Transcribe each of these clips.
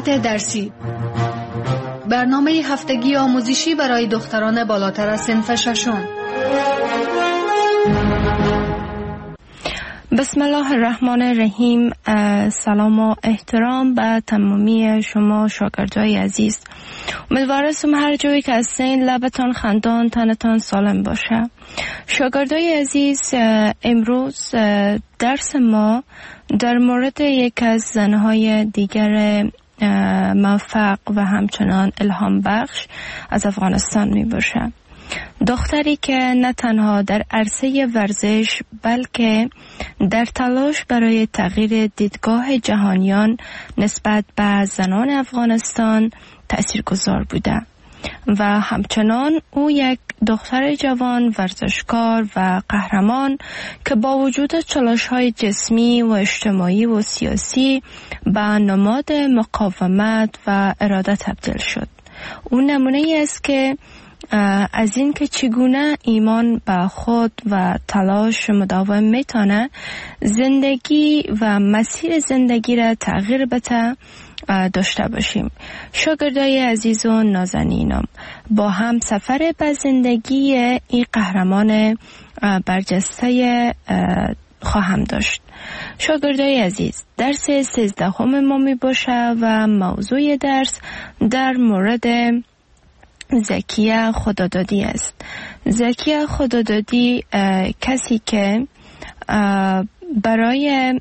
مقاومت درسی، برنامه هفتگی آموزشی برای دختران بالاتر از صنف ششم. بسم الله الرحمن الرحیم. سلام و احترام به تمامی شما شاگردای عزیز. امیدوارم هر جایی که هستین لبتان خندان، تنتان سالم باشه. شاگردای عزیز، امروز درس ما در مورد یک از زنهای دیگر موفق و همچنان الهام بخش از افغانستان می باشه. دختری که نه تنها در عرصه ورزش بلکه در تلاش برای تغییر دیدگاه جهانیان نسبت به زنان افغانستان تأثیرگذار بوده و همچنان او یک دختر جوان ورزشکار و قهرمان که با وجود چالش‌های جسمی و اجتماعی و سیاسی به نماد مقاومت و اراده تبدیل شد. او نمونه ای است که از این که چگونه ایمان به خود و تلاش مداوم میتونه زندگی و مسیر زندگی را تغییر بده داشته باشیم. شاگردای عزیز و نازنینم، با هم سفر به زندگی این قهرمان برجسته خواهم داشت. شاگردای عزیز، درس 13 ما می باشه و موضوع درس در مورد زکیه خدادادی است. زکیه خدادادی کسی که برای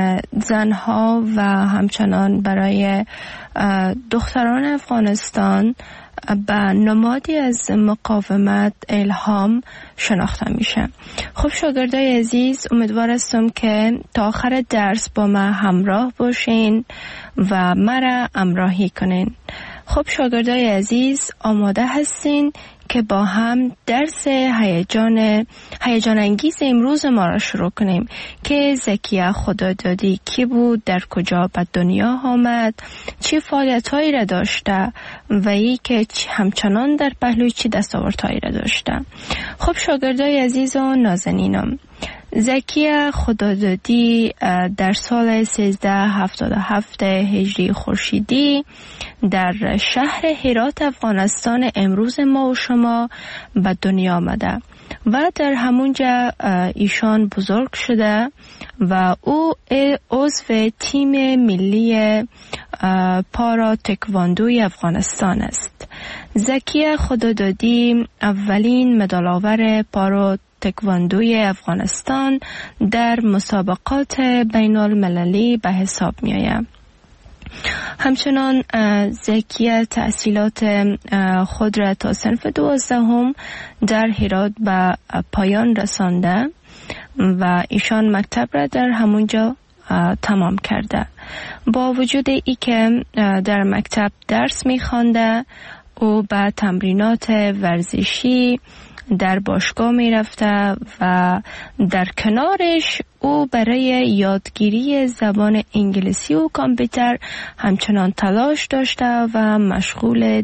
زنها و همچنان برای دختران افغانستان به نمادی از مقاومت الهام شناخته میشه. خب شاگردای عزیز، امیدوار هستم که تا آخر درس با من همراه باشین و مرا همراهی کنین. خب شاگردای عزیز، آماده هستین که با هم درس هیجان انگیز امروز ما را شروع کنیم که زکیه خدادادی کی بود، در کجا به دنیا آمد، چه فعالیت‌هایی را داشته و ای که همچنان در پهلوی چه دستاوردهایی را داشته. خب شاگردای عزیز و نازنینم، زکیه خدادادی در سال 1377 هجری خورشیدی در شهر هرات افغانستان امروز ما و شما به دنیا آمده و در همونجا ایشان بزرگ شده و او عضو تیم ملی پارا تکواندوی افغانستان است. زکیه خدادادی اولین مدال‌آور پارا تکواندوی افغانستان در مسابقات بین المللی به حساب می آید. همچنان زکیه تحصیلات خود را تا صنف 12 در هرات به پایان رسانده و ایشان مکتب را در همونجا تمام کرده. با وجود ای که در مکتب درس می خوانده، او به تمرینات ورزشی در باشگاه می رفته و در کنارش او برای یادگیری زبان انگلیسی و کامپیوتر همچنان تلاش داشته و مشغول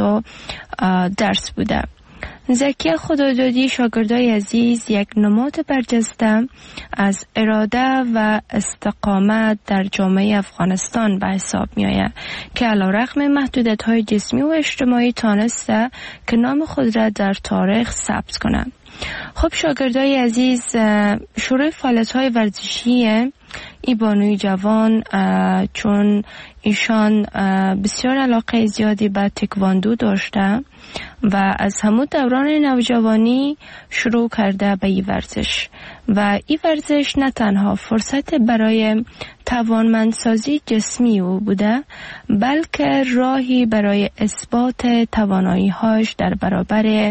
درس بوده. زکیه خدادادی، شاگردای عزیز، یک نماد برجسته از اراده و استقامت در جامعه افغانستان به حساب می آید که علیرغم محدودیت‌های جسمی و اجتماعی تانسته که نام خود را در تاریخ ثبت کنند. خب شاگردای عزیز، شروع فعالیت‌های ورزشی این بانوی جوان، چون ایشان بسیار علاقه زیادی به تکواندو داشته و از همون دوران نوجوانی شروع کرده به این ورزش و این ورزش نه تنها فرصت برای توانمندسازی جسمی او بوده بلکه راهی برای اثبات توانایی‌هاش در برابر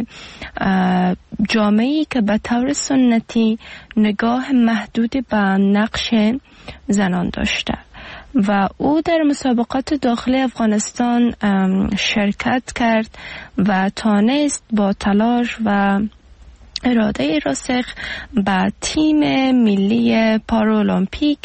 جامعه‌ای که به طور سنتی نگاه محدود به نقش زنان داشته و او در مسابقات داخلی افغانستان شرکت کرد و تانست با تلاش و اراده راسخ به تیم ملی پارالمپیک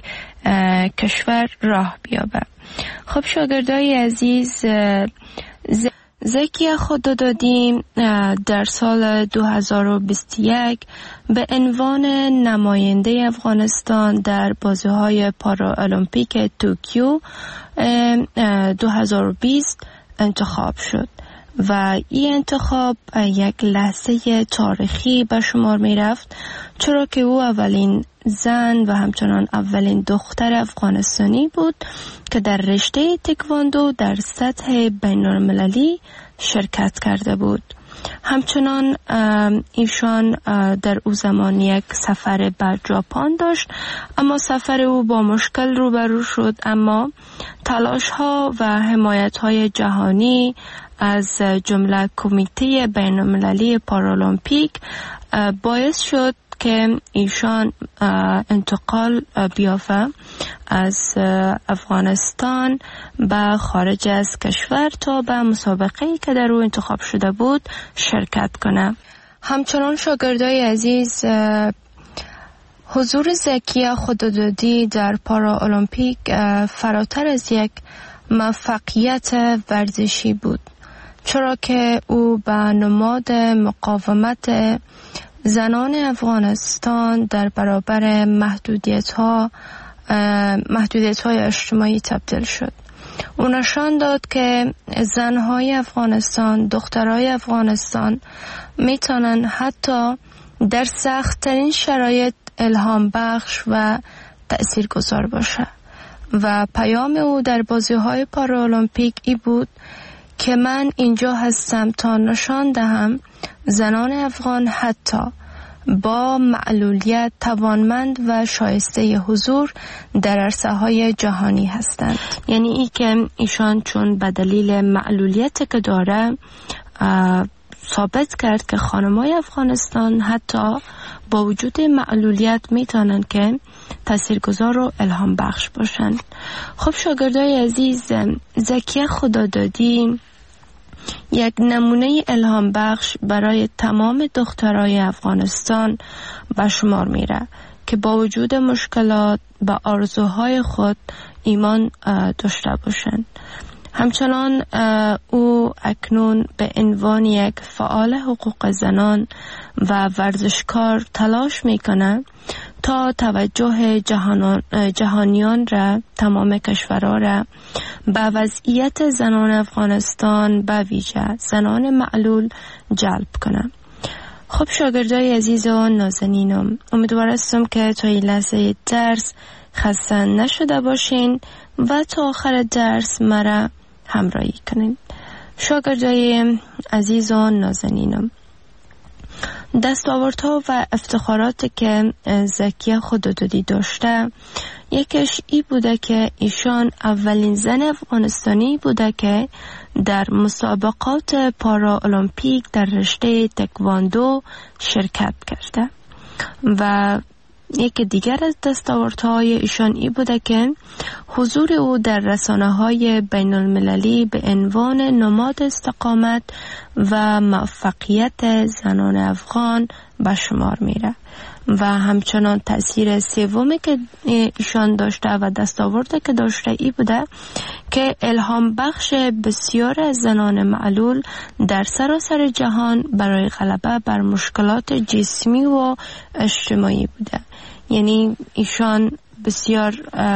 کشور راه بیابد. خب شاگردای عزیز، زکیه خدادادی در سال 2021 به عنوان نماینده افغانستان در بازی‌های پارالمپیک توکیو 2020 انتخاب شد و این انتخاب یک لحظه تاریخی به شمار می رفت، چرا که او اولین زن و همچنان اولین دختر افغانستانی بود که در رشته تکواندو در سطح بین المللی شرکت کرده بود. همچنان ایشان در او زمان یک سفر به ژاپن داشت، اما سفر او با مشکل روبرو شد، اما تلاش ها و حمایت های جهانی از جمله کمیته بین المللی پارالمپیک باعث شد که ایشان انتقال بیافته از افغانستان به خارج از کشور تا به مسابقه‌ای که در او انتخاب شده بود شرکت کنه. همچنان شاگردای عزیز، حضور زکیه خدادادی در پارالمپیک فراتر از یک موفقیت ورزشی بود، چرا که او به نماد مقاومت زنان افغانستان در برابر محدودیت‌های اجتماعی تبدیل شد. او نشان داد که زن‌های افغانستان، دخترای افغانستان میتونن حتی در سخت‌ترین شرایط الهام بخش و تأثیرگذار باشه و پیام او در بازی‌های پارالمپیک ای بود که من اینجا هستم تا نشان دهم زنان افغان حتی با معلولیت توانمند و شایسته حضور در عرصه‌های جهانی هستند. یعنی ای که ایشان چون به دلیل معلولیت که داره ثابت کرد که خانم‌های افغانستان حتی با وجود معلولیت میتونن که تاثیرگذار و الهام بخش باشن. خب شاگردای عزیز، زکیه خدادادی یک نمونه الهام بخش برای تمام دخترای افغانستان به شمار میره که با وجود مشکلات به آرزوهای خود ایمان داشته باشند. همچنان او اکنون به عنوان یک فعال حقوق زنان و ورزشکار تلاش میکنه تا توجه جهانیان را، تمام کشورها را به وضعیت زنان افغانستان به ویژه زنان معلول جلب کنه. خب شاگردای عزیز و نازنینم، امیدوار هستم که تا این لحظه درس خسته نشده باشین و تا آخر درس مرا همراهی کنین. شاگردای عزیز و نازنینم، دستاوردها و افتخاراتی که زکیه خدادادی داشته، یکیش ای بوده که ایشان اولین زن افغانستانی بوده که در مسابقات پارالمپیک در رشته تکواندو شرکت کرده و یک دیگر از دستاوردهای ایشان ای بوده که حضور او در رسانه‌های بین المللی به عنوان نماد استقامت و موفقیت زنان افغان به شمار میره و همچنان تأثیر سومی که ایشان داشته و دستاورده که داشته ای بوده که الهام بخش بسیار از زنان معلول در سراسر جهان برای غلبه بر مشکلات جسمی و اجتماعی بوده. یعنی ایشان بسیار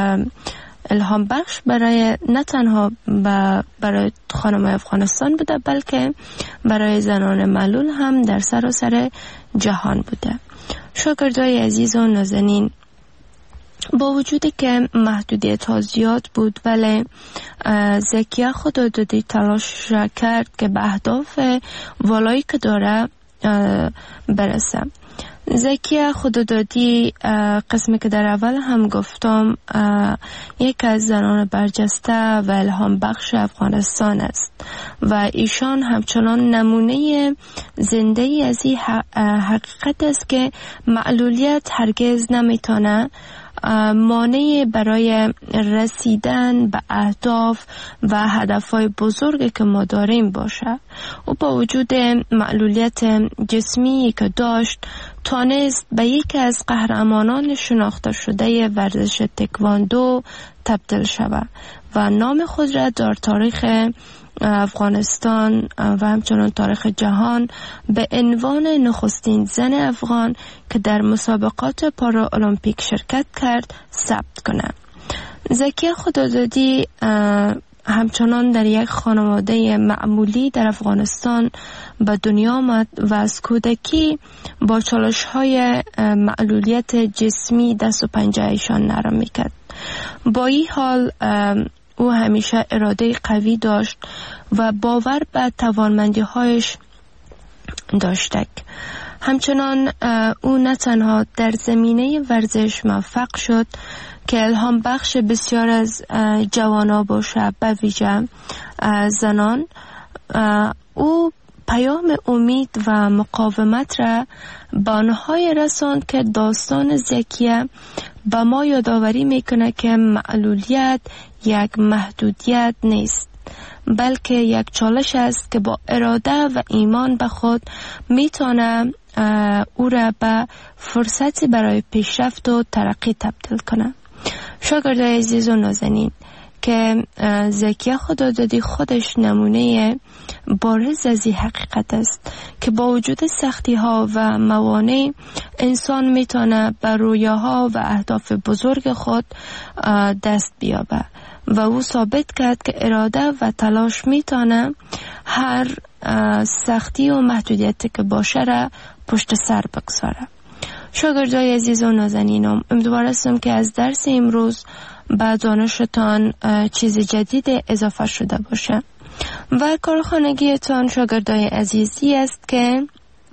الهام بخش برای نه تنها برای خانم افغانستان بوده، بلکه برای زنان معلول هم در سراسر جهان بوده. شاگردای عزیز و نازنین، با وجودی که محدودیت ها زیاد بود، ولی زکیه خدادادی تلاش کرد که به اهداف والایی که داره برسه. زکیه خدادادی، قسمی که در اول هم گفتم، یک از زنان برجسته و الهام بخش افغانستان است و ایشان همچنان نمونه زنده ای از این حقیقت است که معلولیت هرگز نمیتونه مانع برای رسیدن به اهداف و هدفهای بزرگی که ما داریم باشه. و با وجود معلولیت جسمی که داشت، توانست به یکی از قهرمانان شناخته شده ورزش تکواندو تبدیل شود و نام خود را در تاریخ افغانستان و همچنان تاریخ جهان به عنوان نخستین زن افغان که در مسابقات پارا المپیک شرکت کرد ثبت کنه. زکیه خدادادی همچنان در یک خانواده معمولی در افغانستان به دنیا آمد و از کودکی با چالش‌های معلولیت جسمی دست و پنجه ایشان نرم میکرد. با این حال او همیشه اراده قوی داشت و باور به توانمندی‌هایش داشت. همچنان او نه تنها در زمینه ورزش موفق شد که الهام بخش بسیار از جوانان باشه، به ویژه زنان. او پیام امید و مقاومت را به آنهای رساند که داستان زکیه به ما یادآوری میکنه که معلولیت یک محدودیت نیست، بلکه یک چالش است که با اراده و ایمان به خود میتونه او را به فرصتی برای پیشرفت و ترقی تبدیل کنه. شاگردای عزیز و نازنین، که زکیه خدادادی خودش نمونه بارز از این حقیقت است که با وجود سختی ها و موانع انسان میتونه به رویاها و اهداف بزرگ خود دست بیابه و او ثابت کرد که اراده و تلاش میتونه هر سختی و محدودیتی که باشه را پشت سر بگذاره. شاگردای عزیز و نازنینم، امیدوار هستم که از درس امروز به دانشتان چیز جدید اضافه شده باشه و کارخانگیتان شاگردای عزیزی است که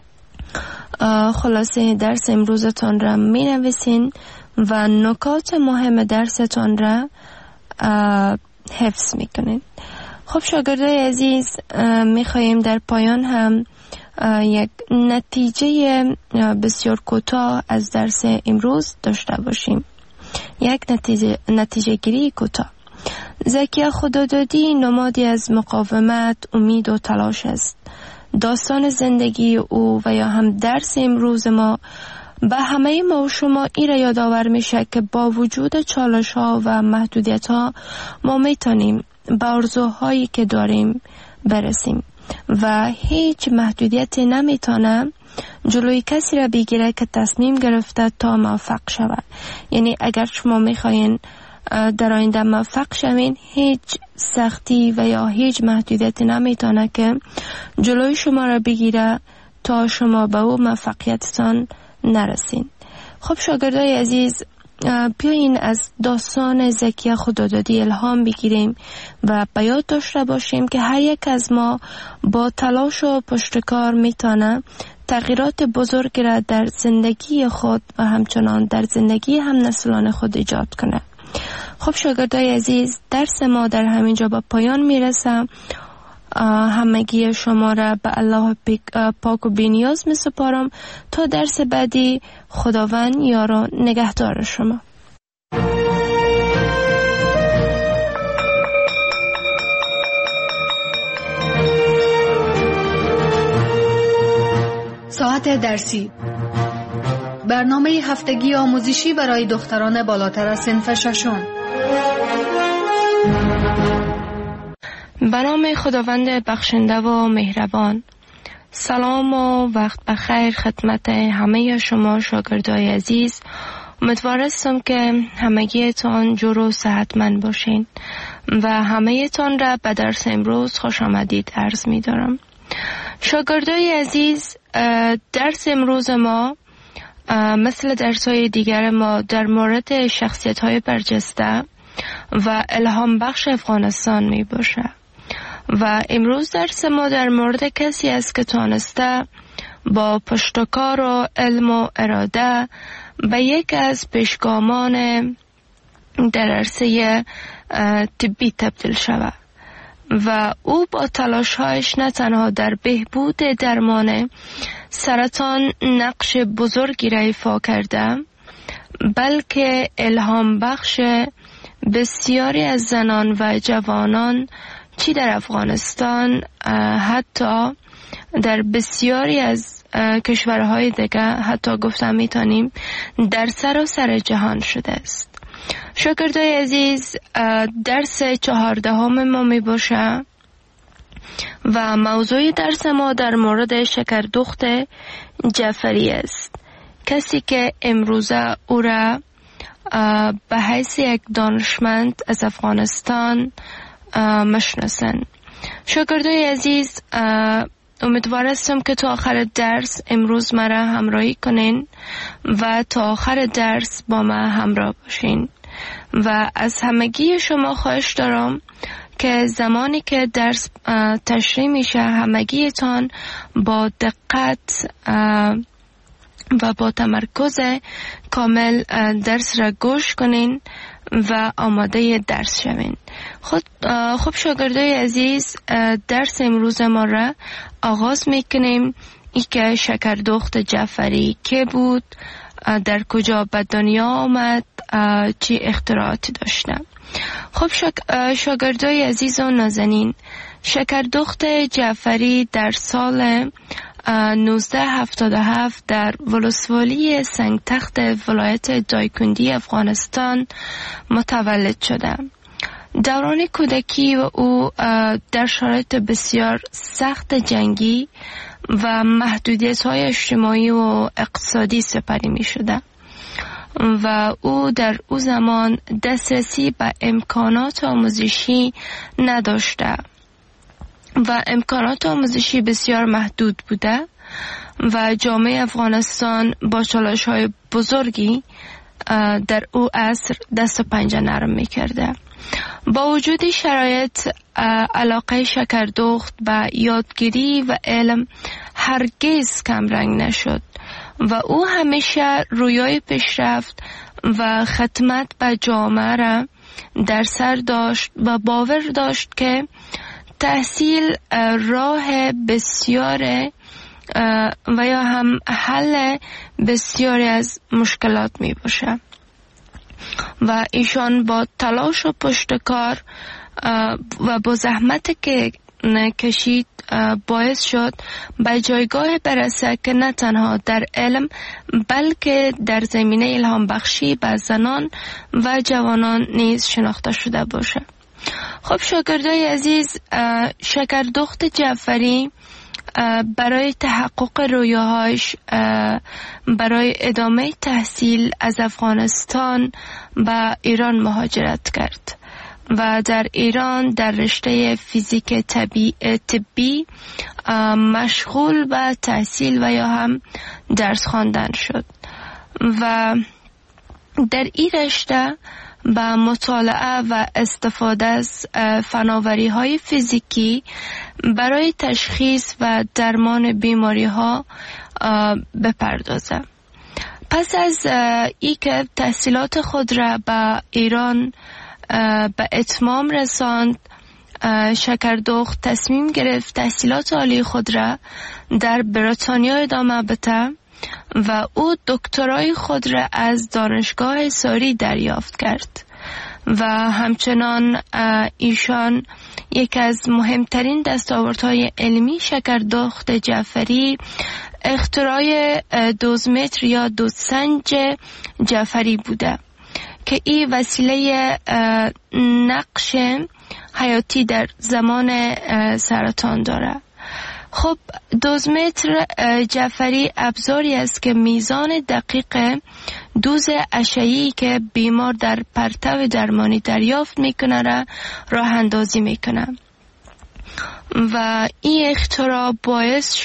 خلاصه درس امروزتان را می نویسین و نکات مهم درستان را حفظ می کنین. خب شاگردای عزیز، می خواهیم در پایان هم یک نتیجه بسیار کوتاه از درس امروز داشته باشیم. یک نتیجه گیری کوتاه. زکیه خدادادی نمادی از مقاومت، امید و تلاش است. داستان زندگی او و یا هم درس امروز ما به همه ما و شما این را یادآور میشه که با وجود چالش ها و محدودیت ها ما میتونیم به آرزوهایی که داریم برسیم و هیچ محدودیتی نمیتونه جلوی کسی را بگیره که تصمیم گرفته تا موفق شود. یعنی اگر شما میخواین در آینده موفق شوین، هیچ سختی و یا هیچ محدودیتی نمیتونه که جلوی شما را بگیره تا شما به او موفقیتتان نرسین. خب شاگردای عزیز، بیاین از داستان زکیه خدادادی الهام بگیریم و به یاد داشته باشیم که هر یک از ما با تلاش و پشتکار میتونه تغییرات بزرگی را در زندگی خود و همچنان در زندگی هم نسلان خود ایجاد کنه. خب شاگردای عزیز، درس ما در همینجا به پایان میرسه. همگی شما را به الله پاک و بی‌نیاز می سپارم تا درس بعدی. خداوند یار و نگهدار شما. ساعت درسی، برنامه هفتگی آموزشی برای دختران بالاتر از صنف ششم. به نام خداوند بخشنده و مهربان. سلام و وقت بخیر خدمت همه شما شاگردای عزیز. امیدوار هستم که همگیتان جور و صحتمند باشین و همه تان را به درس امروز خوش آمدید عرض می دارم. شاگردای عزیز، درس امروز ما مثل درس‌های دیگر ما در مورد شخصیت‌های برجسته و الهام بخش افغانستان می باشه و امروز درس ما در مورد کسی است که تانسته با پشتکار و علم و اراده به یک از پیشگامان در عرصه طبی تبدیل شود و او با تلاش‌هایش نه تنها در بهبود درمان سرطان نقش بزرگی را ایفا کرده، بلکه الهام بخش بسیاری از زنان و جوانان چی در افغانستان، حتی در بسیاری از کشورهای دیگه، حتی گفتم میتونیم در سراسر جهان شده است. شاگردای عزیز، درس 14 ما می باشه و موضوع درس ما در مورد شکردخت جعفری است. کسی که امروزه او را به حیث یک دانشمند از افغانستان مشناسند. شاگردای عزیز، امیدوار هستم که تا آخر درس امروز مرا همراهی کنین و تا آخر درس با ما همراه باشین و از همگی شما خواهش دارم که زمانی که درس تشریح میشه همگیتان با دقت و با تمرکز کامل درس را گوش کنین و آماده درس شوین. خب شاگردای عزیز، درس امروز ما را آغاز میکنیم. ای که شکردخت جعفری که بود، در کجا به دنیا آمد، چی اختراعاتی داشته. خب شاگردای عزیز و نازنین، شکردخت جعفری در سال 1977 در ولسوالی سنگتخت ولایت دایکندی افغانستان متولد شده. دوران کودکی و او در شرایط بسیار سخت جنگی و محدودیت‌های اجتماعی و اقتصادی سپری می شده و او در او زمان دسترسی به امکانات آموزشی نداشته و امکانات آموزشی بسیار محدود بوده و جامعه افغانستان با چالش‌های بزرگی در او عصر دست و پنجه نرم می‌کرده. با وجود شرایط، علاقه شکردخت به یادگیری و علم هرگز کمرنگ نشد و او همیشه رویای پیشرفت و خدمت به جامعه را در سر داشت و باور داشت که تحصیل راه بسیار و یا هم حل بسیاری از مشکلات می باشه و ایشان با تلاش و پشتکار و با زحمت که کشید باعث شد به جایگاه برسه که نه تنها در علم بلکه در زمینه الهام بخشی به زنان و جوانان نیز شناخته شده باشه. خب شاگردای عزیز، شکردخت جعفری برای تحقق رویاهاش برای ادامه تحصیل از افغانستان به ایران مهاجرت کرد و در ایران در رشته فیزیک طبی مشغول به تحصیل و یا هم درس خواندن شد و در این رشته با مطالعه و استفاده از فناوری‌های فیزیکی برای تشخیص و درمان بیماری‌ها بپردازه. پس از ای که تحصیلات خود را به ایران به اتمام رساند، شکردخت تصمیم گرفت تحصیلات عالی خود را در بریتانیا ادامه بده و او دکترای خود را از دانشگاه ساری دریافت کرد و همچنان ایشان یک از مهمترین دستاوردهای علمی شکردخت جعفری اختراع دوزمتر یا دوزسنج جعفری بوده که این وسیله نقش حیاتی در زمان سرطان داره. خب دوزمتر جعفری ابزاری است که میزان دقیق دوز اشعه‌ای که بیمار در پرتو درمانی دریافت میکنه را راه اندازی میکنه و این اختراع باعث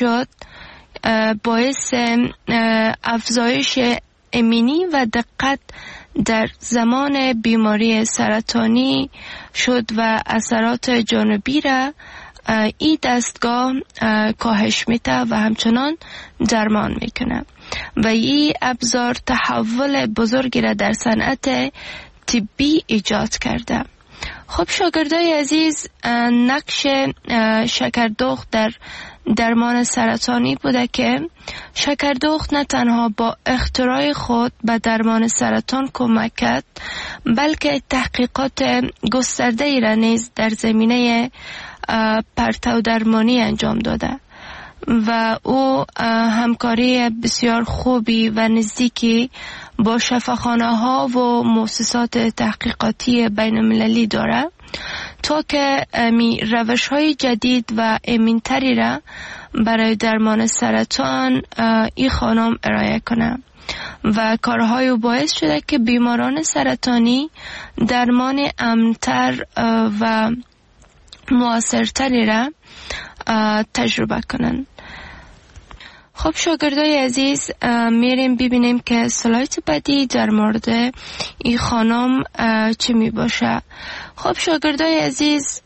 افزایش امنی و دقت در زمان بیماری سرطانی شد و اثرات جانبی را این دستگاه کاهش میده و همچنان درمان میکنه و این ابزار تحول بزرگی را در صنعت طبی ایجاد کرده. خب شاگردای عزیز، نقش شکردخت در درمان سرطانی بوده که شکردخت نه تنها با اختراع خود به درمان سرطان کمک کرد بلکه تحقیقات گسترده ای را نیز در زمینه پرتو درمانی انجام داده و او همکاری بسیار خوبی و نزدیکی با شفاخانه ها و مؤسسات تحقیقاتی بین المللی داره تا که روش های جدید و امن‌تری را برای درمان سرطان این خانم ارائه کنه و کارهای باعث شده که بیماران سرطانی درمان امن‌تر و مؤثرتری را تجربه کنن. خب شاگردای عزیز، میریم ببینیم که سلاید بعدی در مورد این خانم چی می باشه. خب شاگردای عزیز،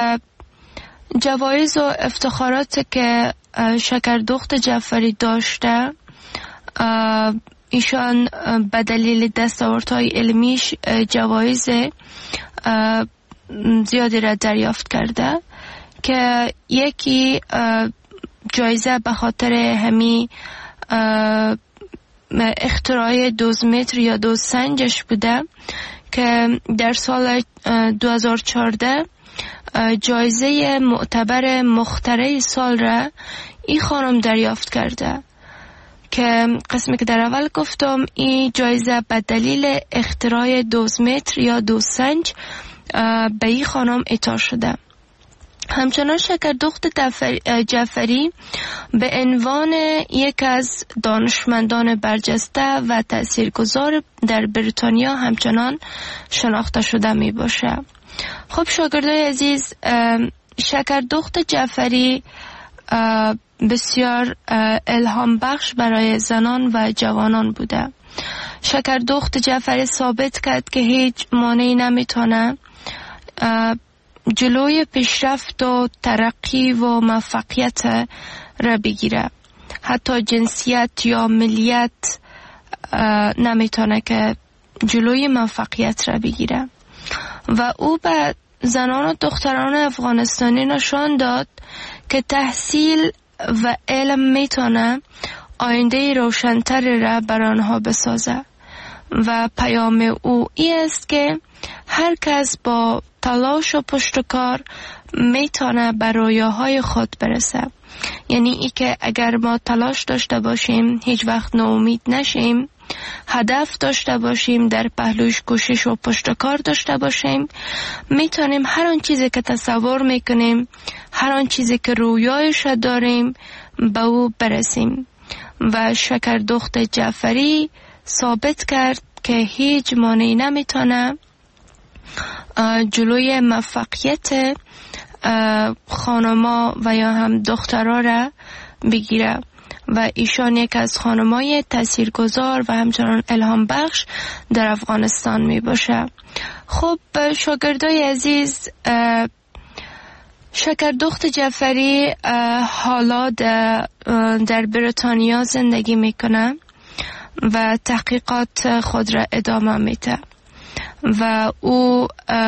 جوایز و افتخارات که شکردخت جعفری داشته، ایشان به دلیل دستاوردهای علمیش جوایز زیادی را دریافت کرده که یکی جایزه به خاطر همی اختراع دوزمتر یا دوزسنجش بوده که در سال 2014 جایزه معتبر مخترع سال را این خانم دریافت کرده که قسمی که در اول گفتم این جایزه به دلیل اختراع دوزمتر یا دوزسنج به این خانم اعطا شده. همچنان شکردخت جعفری به عنوان یک از دانشمندان برجسته و تاثیرگذار در بریتانیا همچنان شناخته شده می باشه. خب شاگردای عزیز، شکردخت جعفری بسیار الهام بخش برای زنان و جوانان بوده. شکردخت جعفری ثابت کرد که هیچ مانعی نمیتونه جلوی پیشرفت و ترقی و موفقیت را بگیره. حتی جنسیت یا ملیت نمیتونه که جلوی موفقیت را بگیره و او به زنان و دختران افغانستانی نشان داد که تحصیل و علم میتونه آینده روشن‌تر را بر آنها بسازه و پیام او این است که هر کس با تلاش و پشتکار میتونه به رویاهای خود برسه. یعنی ای که اگر ما تلاش داشته باشیم، هیچ وقت ناامید نشیم، هدف داشته باشیم، در پهلوش کوشش و پشتکار داشته باشیم، میتونیم هر آن چیزی که تصور میکنیم، هر آن چیزی که رویایش داریم به او برسیم. و شکردخت جعفری ثابت کرد که هیچ مانعی نمیتونه جلوی موفقیت خانما و یا هم دخترها را بگیره و ایشان یک از خانمای تاثیرگذار و همچنان الهام بخش در افغانستان می باشه. خب شاگردای عزیز، شکردخت جعفری حالا در بریتانیا زندگی میکنه و تحقیقات خود را ادامه میده و او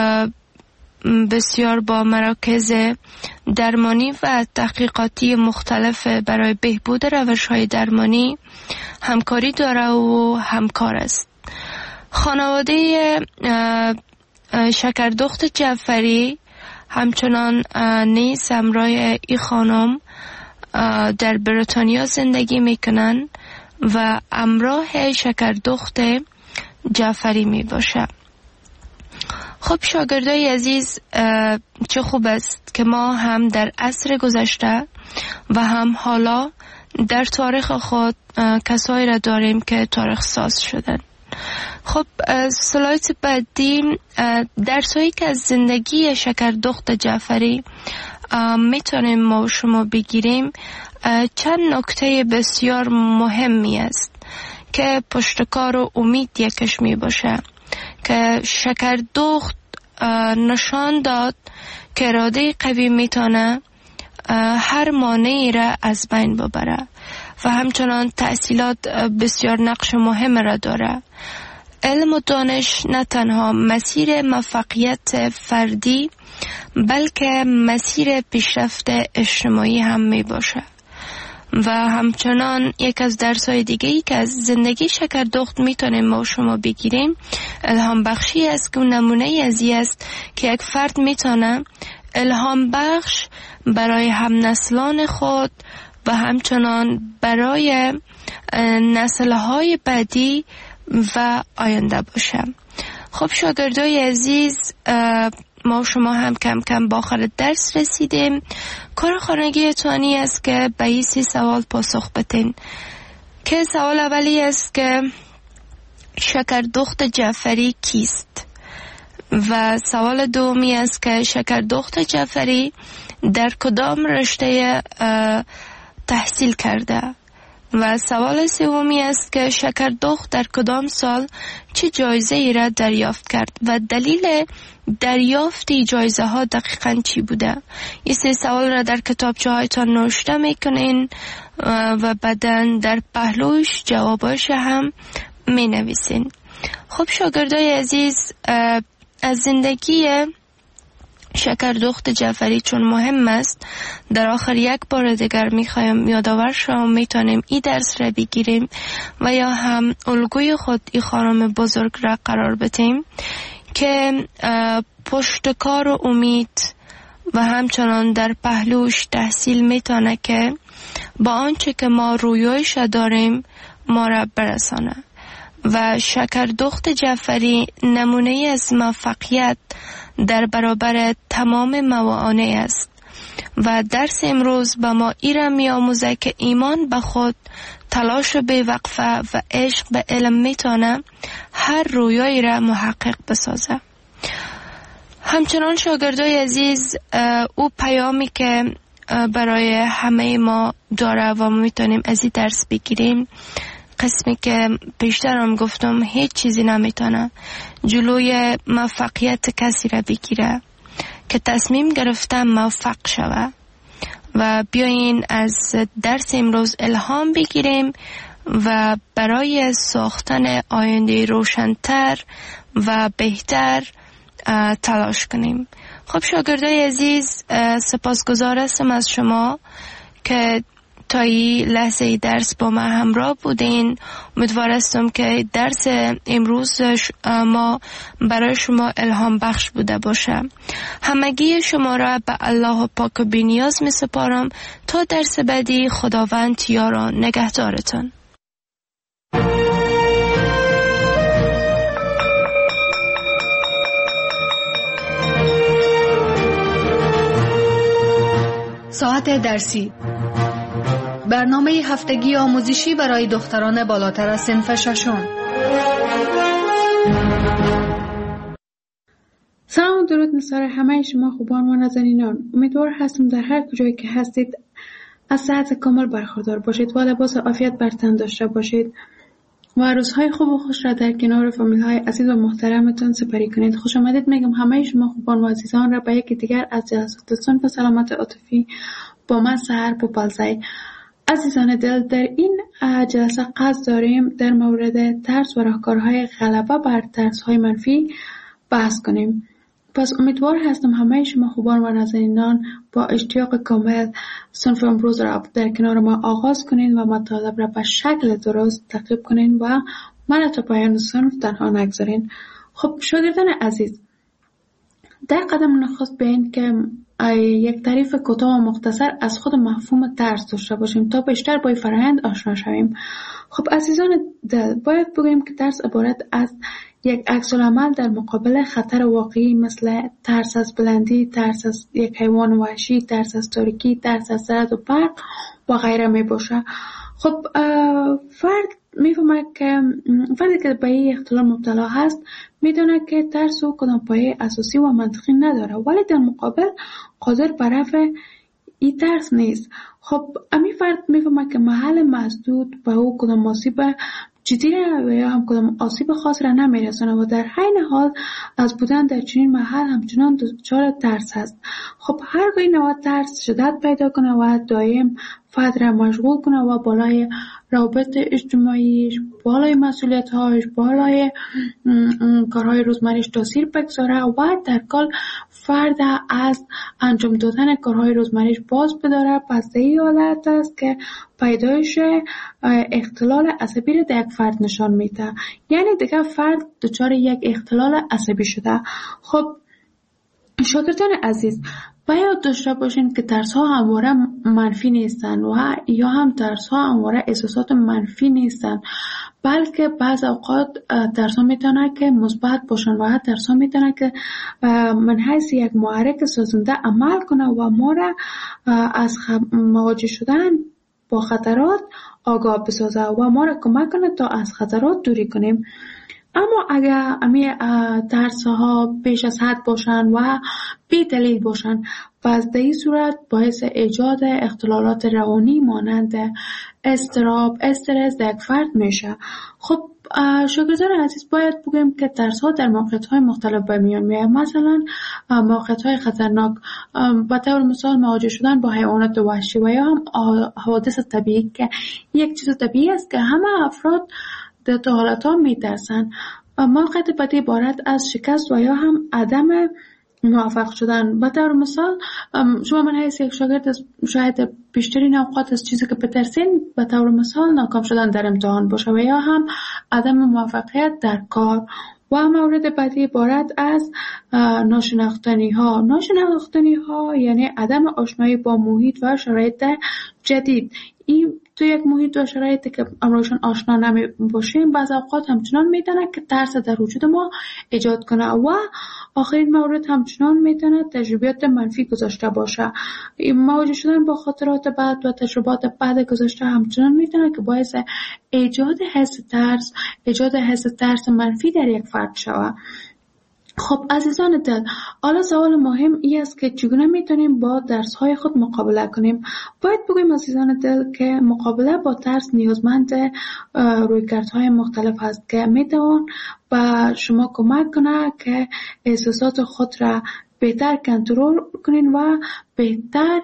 بسیار با مراکز درمانی و تحقیقاتی مختلف برای بهبود روش‌های درمانی همکاری داره و همکار است. خانواده شکردخت جعفری همچنان نیز همراه این خانم در بریتانیا زندگی میکنن و همراه شکردخت جعفری می باشه. خب شاگردای عزیز، چه خوب است که ما هم در عصر گذشته و هم حالا در تاریخ خود کسایی را داریم که تاریخ ساز شدن. خب سلاید بعدی درسایی که از زندگی شکردخت جعفری میتونیم ما شما بگیریم چند نکته بسیار مهمی است که پشتکار و امید یکش می باشه که شکردخت نشان داد که اراده قوی میتونه هر مانعی را از بین ببره و همچنان تحصیلات بسیار نقش مهم را داره. علم و دانش نه تنها مسیر موفقیت فردی بلکه مسیر پیشرفت اجتماعی هم می باشه و همچنان یک از درس‌های دیگه‌ای که از زندگی شکردخت میتونیم ما شما بگیریم الهام بخشی است که نمونه ازی است که یک فرد میتونه الهام بخش برای همنسلان خود و همچنان برای نسل‌های بعدی و آینده باشه. خب شاگردای عزیز، ما شما هم کم کم با آخر درس رسیدیم. کار خانگی تانی است که به این 3 سوال پاسخ بدین. که سوال اولی است که شکردخت جعفری کیست؟ و سوال دومی است که شکردخت جعفری در کدام رشته تحصیل کرده؟ و سوال سومی است که شکردخت در کدام سال چه جایزه ای را دریافت کرد و دلیل دریافت جایزه ها دقیقاً چی بوده؟ این 3 سوال را در کتابچه هایتان نوشته میکنین و بعداً در پهلوش جواباش هم می نویسین. خب شاگردای عزیز، از زندگی شکردخت جعفری چون مهم است، در آخر یک بار دیگر میخوایم یادآور شما میتونیم این درس را بگیریم و یا هم الگوی خود این خانم بزرگ را قرار بدیم که پشتکار و امید و همچنان در پهلوش تحصیل میتونه که با آنچه که ما رویایش داریم ما را برسانه. و شکردخت جعفری نمونه از موفقیت در برابر تمام موانع است و درس امروز به ما ایرا می آموزه که ایمان به خود، تلاش بی‌وقفه و عشق به علم میتونه هر رویایی را محقق بسازه. همچنان شاگردای عزیز، او پیامی که برای همه ما داره و ما میتونیم از این درس بگیریم، قسمی که پیشتر هم گفتم هیچ چیزی نمیتونه جلوی موفقیت کسی را بگیره که تصمیم گرفته موفق شوه. و بیاین از درس امروز الهام بگیریم و برای ساختن آینده روشن‌تر و بهتر تلاش کنیم. خب شاگردای عزیز، سپاسگزار هستم از شما که تا این لحظه درس با من همراه بودین. امیدوار هستم که درس امروز ما برای شما الهام بخش بوده باشه. همگی شما را به الله پاک و بی‌نیاز می سپارم تا درس بعدی. خداوند یار و نگهدارتان. ساعت درسی، برنامه هفتگی آموزشی برای دختران بالاتر از صنف ششم. سلام و درود نثار همه شما خوبان و نازنینان. امیدوار هستم در هر کجایی که هستید از صحت کامل برخوردار باشید و لباس عافیت بر تن داشته باشید و روزهای خوب و خوش را در کنار فامیل های عزیز و محترمتان سپری کنید. خوش آمدید میگم همه شما خوبان و عزیزان را به یکی دیگر از جلسات صنف سلامت عاطفی با من سحر پوپالزی. عزیزان دل، در این جلسه قصد داریم در مورد ترس و راهکارهای غلبه بر ترس‌های منفی بحث کنیم. پس امیدوار هستم همه شما خوبان و نازنینان با اشتیاق کامل صنف امروز را در کنار ما آغاز کنین و مطالب را به شکل درست تعقیب کنین و من تا پایان صنف تنها نگذارین. خب شاگردان عزیز، در قدم نخست بین که یک تعریف کوتاه و مختصر از خود مفهوم ترس داشته باشیم تا بیشتر با فرآیند آشنا شویم. خب عزیزان دل، باید بگوییم که ترس عبارت از یک عکس‌العمل در مقابل خطر واقعی مثل ترس از بلندی، ترس از یک حیوان وحشی، ترس از تاریکی، ترس از رعد و برق و غیره می باشه. خب فرد میفهمه که فردی که به این اختلال مبتلا هست میدونه که ترس او کدام پایه اساسی و منطقی نداره، ولی در مقابل قادر بر رفع این ترس نیست. خب امی فرد میفهمه که محل مسدود به او کدام آسیب جدی و یا هم کدام آسیب خاص را نمیرسونه و در حین حال از بودن در چنین محل همچنان دچار ترس هست. خب هرگاه این نوع ترس شدت پیدا کنه و دائم فرد را مشغول کنه و بالای روابط اجتماعیش، بالای مسئولیت‌هاش، بالای کارهای روزمره‌اش تاثیر بگذاره و در کل فرد از انجام دادن کارهای روزمره‌اش باز بداره، پس این حالت است که پیدایش اختلال عصبی را در یک فرد نشان میده. یعنی دیگه فرد دچار یک اختلال عصبی شده. خب شاگردان عزیز، باید داشته باشین که ترس ها همواره منفی نیستن و یا هم ترس ها همواره احساسات منفی نیستن، بلکه بعض اوقات ترس ها میتونه که مثبت باشن و ترس ها میتونه که من حیث یک محرک سازنده عمل کنه و ما را از مواجه شدن با خطرات آگاه بسازه و ما را کمک کنه تا از خطرات دوری کنیم. اما اگر امی ترس ها بیش از حد باشن و بی دلیل باشن، پس در این صورت باعث ایجاد اختلالات روانی مانند اضطراب، استرس در یک فرد میشه. خب شاگردان عزیز، باید بگیم که ترس ها در موقعیت های مختلف به میان میاد. مثلا موقعیت های خطرناک، به طور مثال مواجه شدن با حیوانات وحشی و یا هم حوادث طبیعی که یک چیز طبیعی است که همه افراد در دو حالت ها میترسن. موقعیت بعدی عبارت از شکست و یا هم عدم موفق شدن. به طور مثال شما من حیث یک شاگرد شاید بیشترین اوقات از چیزی که بترسین به طور مثال ناکام شدن در امتحان باشه و یا هم عدم موفقیت در کار. و مورد بعدی عبارت از ناشناختنی ها یعنی عدم آشنایی با محیط و شرایط جدید. این تو یک محیط و شرایطی که امروزشان آشنا نمی باشیم بعض اوقات همچنان میتونه که ترس در وجود ما ایجاد کنه. و آخرین مورد همچنان میتونه تجربیات منفی گذاشته باشه. مواجه شدن با خاطرات بد و تجربات بد گذاشته همچنان میتونه که باعث ایجاد حس ترس منفی در یک فرد شود. خب عزیزان دل، حالا سوال مهم این است که چگونه میتونیم با ترس های خود مقابله کنیم؟ باید بگویم عزیزان دل که مقابله با ترس نیازمند رویکردهای مختلف است که میتوان به شما کمک کنه که احساسات خود را بهتر کنترل کنین و بهتر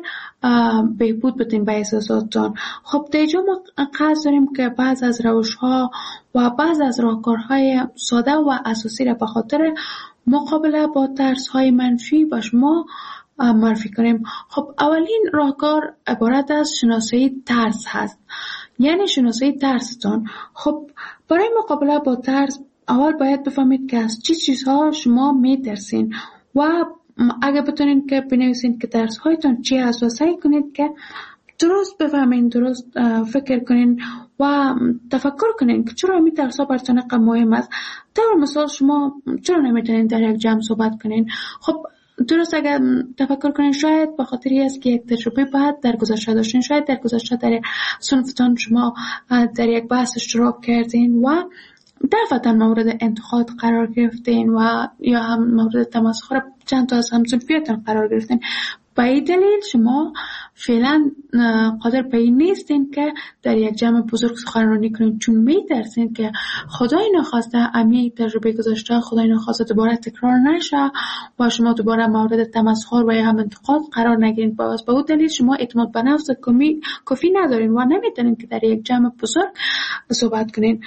بهبود بدین به احساساتتان. خب در اینجا ما قصد داریم که بعض از روش‌ها و بعض از راهکارهای ساده و اساسی را به خاطر مقابله با ترس‌های منفی به شما معرفی کنیم. خب اولین راهکار عبارت از شناسایی ترس هست، یعنی شناسایی ترستان. خب برای مقابله با ترس اول باید بفهمید که از چه چیزها شما میترسین و اگه بتونین که بنویسین که ترس هایتان چی هست و سعی کنید که درست بفهمین، درست فکر کنین و تفکر کنین که چرا می ترس ها براتون اینقدر مهم است. طور مثال شما چرا نمیتونین در یک جمع صحبت کنین؟ خب درست اگر تفکر کنین شاید به خاطری است که یک تجربه بعد در گذشته داشتین، شاید در گذشته در صنفتان شما در یک بحث اشتراک کردین و دفعتا مورد انتقاد قرار گرفتین و یا هم مورد تمسخر چند تا از همصنفیاتون قرار گرفتین. به این دلیل شما فعلا قادر به این نیستین که در یک جمع بزرگ سخنرانی کنین، چون میترسین که خدای نخواسته امی تجربه گذاشته خدای نخواسته دوباره تکرار نشه و شما دوباره مورد تمسخر و یا هم انتقاد قرار نگیرین. به اون دلیل شما اعتماد به نفس کافی ندارین و نمیتونین که در یک جمع بزرگ صحبت کنین.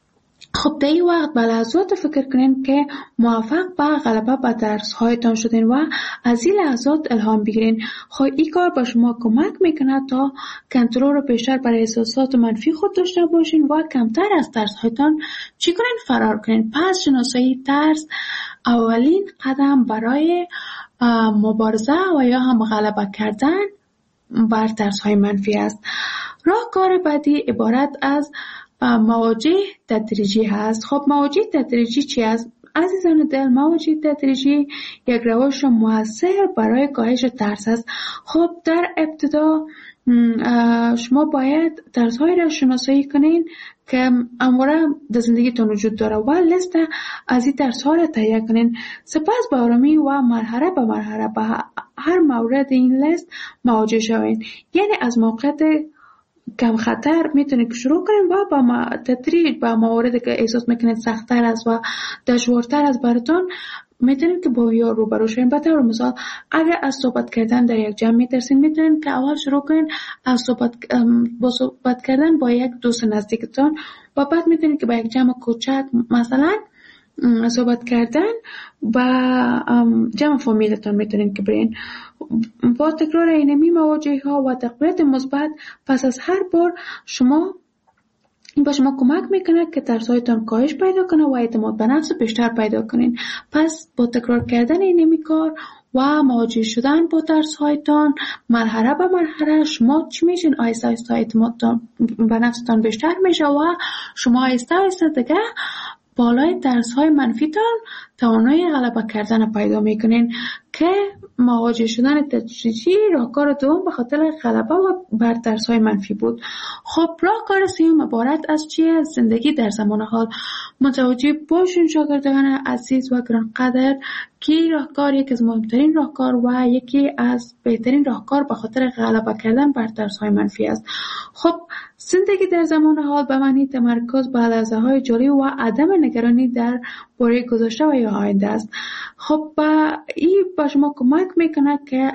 خب در این وقت به لحظات فکر کنین که موفق به غلبه به ترس هایتان شدین و از این لحظات الهام بگیرین. خب این کار به شما کمک میکنه تا کنترل رو بیشتر برای احساسات منفی خود داشته باشین و کمتر از ترس هایتان چی کنین؟ فرار کنین. پس شناسایی ترس اولین قدم برای مبارزه و یا هم غلبه کردن بر ترس های منفی است. راهکار بعدی عبارت از مواجه تدریجی هست. خب مواجه تدریجی چی است؟ عزیزان دل، مواجه تدریجی یک روش مؤثر برای کاهش ترس است. خب در ابتدا شما باید ترس‌های را شناسایی کنین که همواره در زندگیتون وجود داره و لیست از این ترس‌ها را تهیه کنین. سپس به آرامی و مرحله به مرحله به هر مورد این لیست مواجه شوین. یعنی از موقعیت کم خطر میتونید شروع کنید و با تدریج با مواردی که احساس میکنید سخت‌تر است و دشوارتر است براتون میتونید که با یا روبرو شوید. به طور مثال اگر از صحبت کردن در یک جمع میترسید میتونید که اول شروع کنید از صحبت کردن با یک دوست نزدیکتون و بعد میتونید که با یک جمع کوچک مثلا صحبت کردن با جمع فامیلتون میتونید که برین. با تکرار اینمی مواجهه ها و تقویت مثبت پس از هر بار به شما کمک میکنه که ترسایتان کاهش پیدا کنه و اعتماد به نفس بیشتر پیدا کنین. پس با تکرار کردن اینمی کار و مواجه شدن با ترس هایتان مرحله به مرحله شما چی میشین؟ آیسته آیسته اعتماد به نفستان بیشتر میشه و شما آیسته آیسته دیگه بالای ترس های منفیتان توانایی غلبه کردن پیدا میکنین که مواجه شدن تدریجی راهکار دوم به خاطر غلبه بر ترس های منفی بود. خب راهکار سوم عبارت از چیه؟ زندگی در زمان حال. متوجه باشین شاگردان عزیز و گرانقدر که راهکار یکی از مهمترین راهکار و یکی از بهترین راهکار به خاطر غلبه کردن بر ترس های منفی است. خب زندگی در زمان حال به معنی تمرکز بر لحظه های جاری و عدم نگرانی در باره گذشته و یا آینده است. خب این به شما کمک میکنه که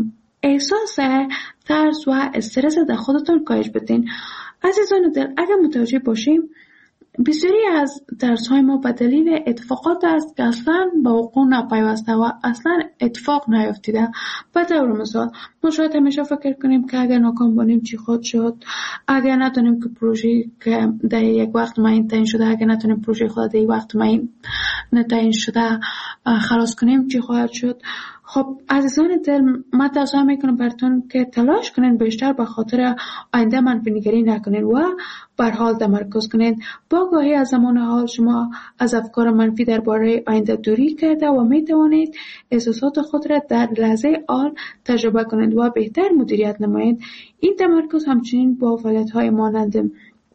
احساس ترس و استرس در خودتون کاهش بدین. عزیزان دل، اگر متوجه باشیم بسیاری از ترس های ما به دلیل اتفاقات است که اصلا به وقوع نپیوسته و اصلا اتفاق نیفتیده. به طور مثال ما شاید همیشه فکر کنیم که اگر ناکام باشیم چی خود شد، اگر نتونیم که پروژه که در یک وقت معین تعیین شده، اگر نتونیم پروژه خود در یک وقت معین تعیین شده خلاص کنیم چی خواهد شد. خب عزیزان دل، من توصیه میکنم براتون که تلاش کنین بیشتر به خاطر آینده منفی نگری نکنین و بر حال تمرکز کنین. با آگاهی از زمان حال شما از افکار منفی درباره آینده دوری کرده و میتوانید احساسات خود را در لحظه حال تجربه کنید و بهتر مدیریت نمایید. این تمرکز همچنین با فعالیت‌های مانند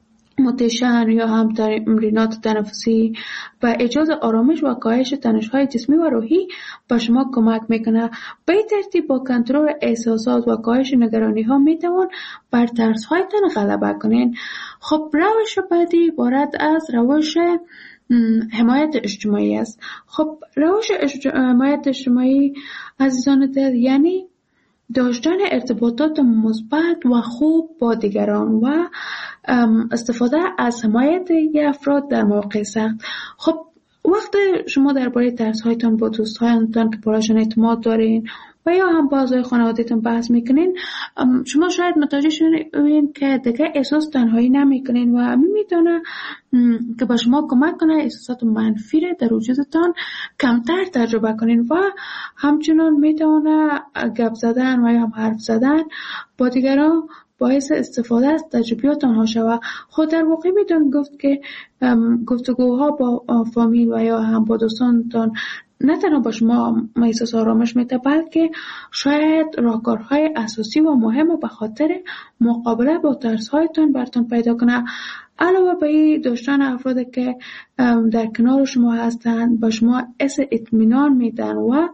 متشن یا هم تمرینات تنفسی و ایجاد آرامش و کاهش تنش‌های جسمی و روحی به شما کمک میکنه. به ترتیب با کنترل احساسات و کاهش نگرانی‌ها میتوان بر ترس‌هایتان غلبه کنین. خب روش بعدی عبارت از روش حمایت اجتماعی است. خب روش حمایت اجتماعی عزیزان دل یعنی داشتن ارتباطات مثبت و خوب با دیگران و استفاده از حمایت افراد در مواقع سخت. خب وقتی شما درباره ترس‌هایتان با دوستانتان که برایشان اعتماد دارین و یا هم با اعضای خانواده‌تان بحث میکنین، شما شاید متوجه شوین که دیگه احساس تنهایی نمیکنین و همین میتونه که به شما کمک کنه احساسات منفی را در وجودتان کمتر تجربه کنین و همچنان میتونه گپ زدن و یا هم حرف زدن با دیگران باعث استفاده از تجربیات آنها شود. خود در واقع میتون گفت که گفتگوها با فامیل و یا هم با دوستانتان نه تنها با شما احساس آرامش میده، بلکه شاید راهکارهای اساسی و مهم به خاطر مقابله با ترس‌هایتان براتون پیدا کنه. علاوه بر این داشتن افرادی که در کنار شما هستند با شما حس اطمینان میدن و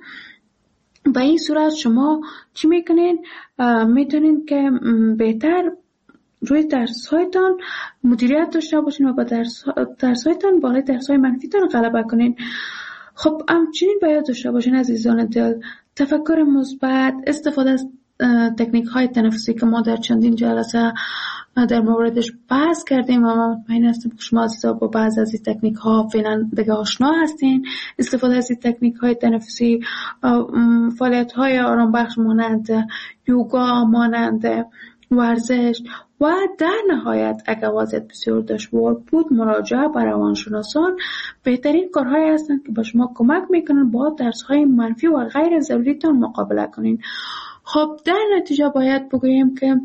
به این صورت شما چی میکنین؟ میتونین که بهتر روی ترس‌هایتان مدیریت داشته باشین و با ترس‌هایتان بالای ترس‌های منفیتان غلبه کنین. خب همچنین باید داشته باشین عزیزان دل تفکر مثبت، استفاده از تکنیک های تنفسی که ما در چندین جلسه در موردش بحث کردیم و من مطمئن هستم که شما عزیزا با بعض از این تکنیک ها فعلا دیگه آشنا هستین. استفاده از این تکنیک های تنفسی، فعالیت های آرام بخش مانند یوگا، مانند ورزش و در نهایت اگر وضعیت بسیار دشوار بود مراجعه به روانشناسان بهترین کارهایی هستند که به شما کمک میکنن با ترس‌های منفی و غیر ضروریتان مقابله کنین. خب در نتیجه باید بگوییم که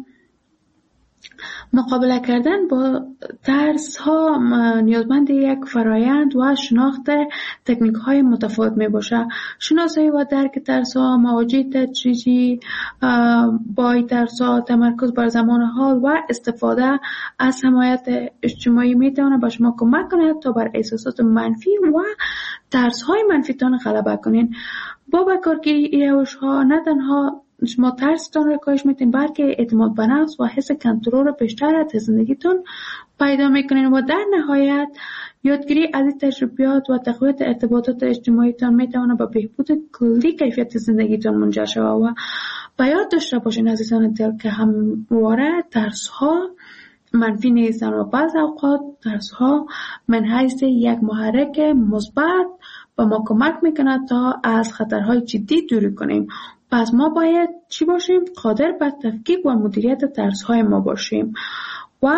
مقابله کردن با ترس ها نیازمند یک فرایند و شناخت تکنیک های متفاوت می باشه. شناسایی و درک ترس ها، مواجهه تدریجی با ترس ها، تمرکز بر زمان حال و استفاده از حمایت اجتماعی می تواند به شما کمک کند تا بر احساسات منفی و ترس های منفیتان غلبه کنین. با بکارگیری این روش ها نه تنها شما ترستان را کاهش میتین بلکه اعتماد به نفس و حس کنترل بیشتر از زندگیتون پیدا میکنین و در نهایت یادگیری از این تجربیات و تقویت ارتباطات اجتماعیتان میتونه به بهبود کلی کیفیت زندگیتون منجر شود. و باید داشته باشین عزیزان دل که همواره ترس ها منفی نیستن و بعض اوقات ترس ها من حیث یک محرک مثبت به ما کمک میکنه تا از خطرهای جدی دوری کنیم. پس ما باید چی باشیم؟ قادر بر تفکیک و مدیریت ترس‌های ما باشیم و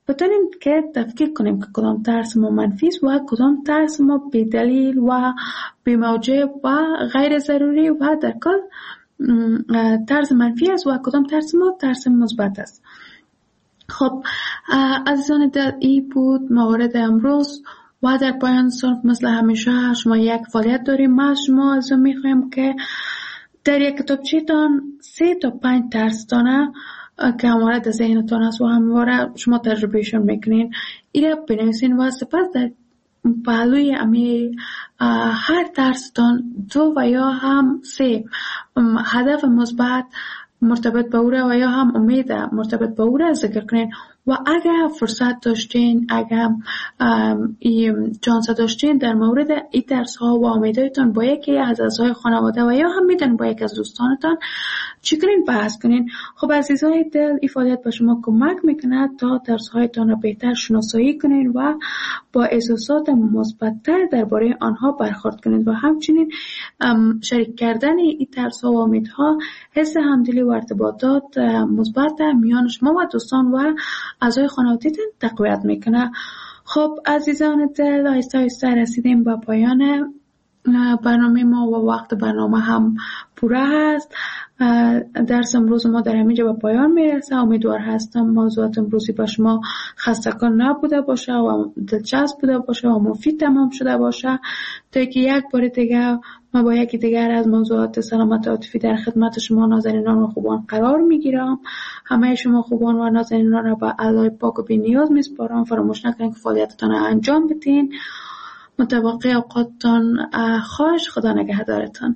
بتونیم که تفکیک کنیم که کدام ترس ما منفی است و کدام ترس ما بی‌دلیل و بی‌موجب و غیر ضروری و در کل ترس منفی است و کدام ترس ما ترس مثبت است. خب عزیزان دل، این بود موارد امروز و در پایان صنف مثل همیشه شما یک فعالیت داریم. ما از شما از میخوایم که در یک کتابچه تان 3 تا 5 ترس دانه که همواره در ذهنتان است و همواره شما تجربهشون میکنین ایره بنویسین و سپس در پهلوی هر ترستان 2 و یا هم 3 هدف مثبت مرتبط به او و یا هم امید مرتبط به او ذکر کنین و اگر فرصت داشتین، اگر چانس داشتین در مورد این ترس ها و امیدهایتان با یکی از اعضای خانواده و یا هم میتونین با یک از دوستانتان چی کنین بحث کنین. خب عزیزای دل، این فعالیت به شما کمک میکنه تا ترس هایتان را بهتر شناسایی کنین و با احساسات مثبت‌تر درباره آنها برخورد کنین و همچنین شریک کردن این ترس ها و امیدها حس همدلی و ارتباطات مثبت میان شما و دوستان و اعضای خانواده‌تان تقویت میکنه. خب عزیزان دل، آهسته آهسته رسیدیم به پایان برنامه ما و وقت برنامه هم پوره هست. درس امروز ما در همینجا به پایان میرسه. امیدوار هستم موضوعات امروزی با شما خسته‌کن نبوده باشه و دلچسب بوده باشه و مفید تمام شده باشه تا که یک بار دیگه ما با یکی دیگر از موضوعات سلامت عاطفی در خدمت شما نازنینان و خوبان قرار میگیرم. همه شما خوبان و نازنینان را به الله پاک و بی نیاز میسپارم. فراموش نکنید که فعالیتتان انجام بدین. متوقع اوقاتتان خواهش. خدا نگهدارتان.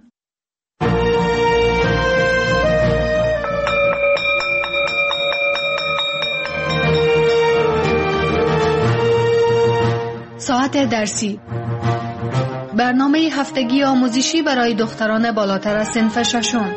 ساعت درسی، برنامه هفتگی آموزشی برای دختران بالاتر از صنف ششم.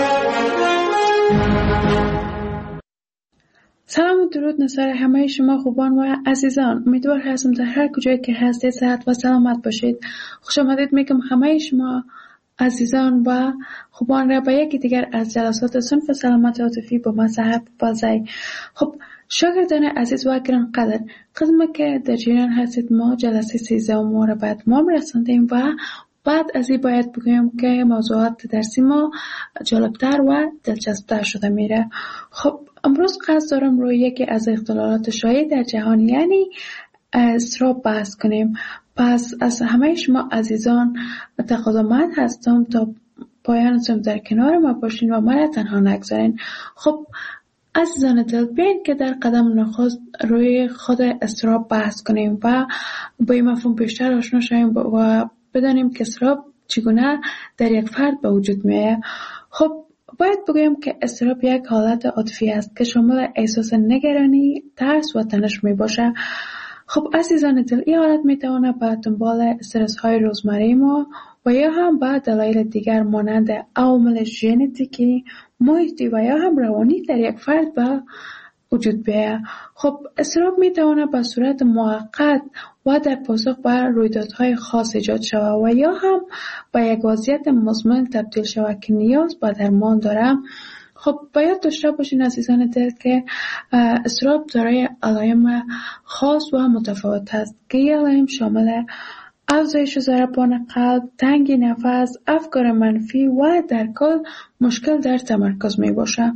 سلام و درود نصار همه شما خوبان و عزیزان. امیدوار هستم در هر کجایی که هستید صحت و سلامت باشید. خوش آمدید میگم همه شما عزیزان و خوبان را به یکی دیگر از جلسات صنف سلامت عاطفی با مصاحب بازی. خب شاگردان عزیز و گرانقدر، قسمی که در جریان هستید ما جلسه 13 ما را به اتمام رساندیم و بعد از این باید بگویم که موضوعات درسی ما جالبتر و دلچسبتر شده میره. خب امروز قصد دارم روی یکی از اختلالات شایع در جهان یعنی اضطراب بحث کنیم. پس از همه شما عزیزان تقاضامند هستم تا پایانتون در کنار ما باشین و مرا تنها نگذارین. خب عزیزان دل، بیاین که در قدم نخست روی خود اضطراب بحث کنیم و با این مفهوم بیشتر آشنا شویم و بدانیم که اضطراب چگونه در یک فرد به وجود میاد. خب باید بگویم که اضطراب یک حالت عاطفی است که شامل احساس نگرانی، ترس و تنش می باشه. خب عزیزان دل، این حالت می تواند به دنبال استرس های روزمره ما و یا هم به دلایل دیگر مانند عوامل ژنتیکی، محیطی و یا هم روانی در یک فرد به وجود بیاید. خب اضطراب می تواند به صورت موقت و در پاسخ به رویدادهای خاص ایجاد شود و یا هم به یک وضعیت مزمن تبدیل شود که نیاز به درمان دارد. خب باید داشته باشین عزیزان دل که اضطراب دارای علائم خاص و متفاوت است که این علائم شامل افزایش ضربان قلب، تنگی نفس، افکار منفی و در کل مشکل در تمرکز می باشه.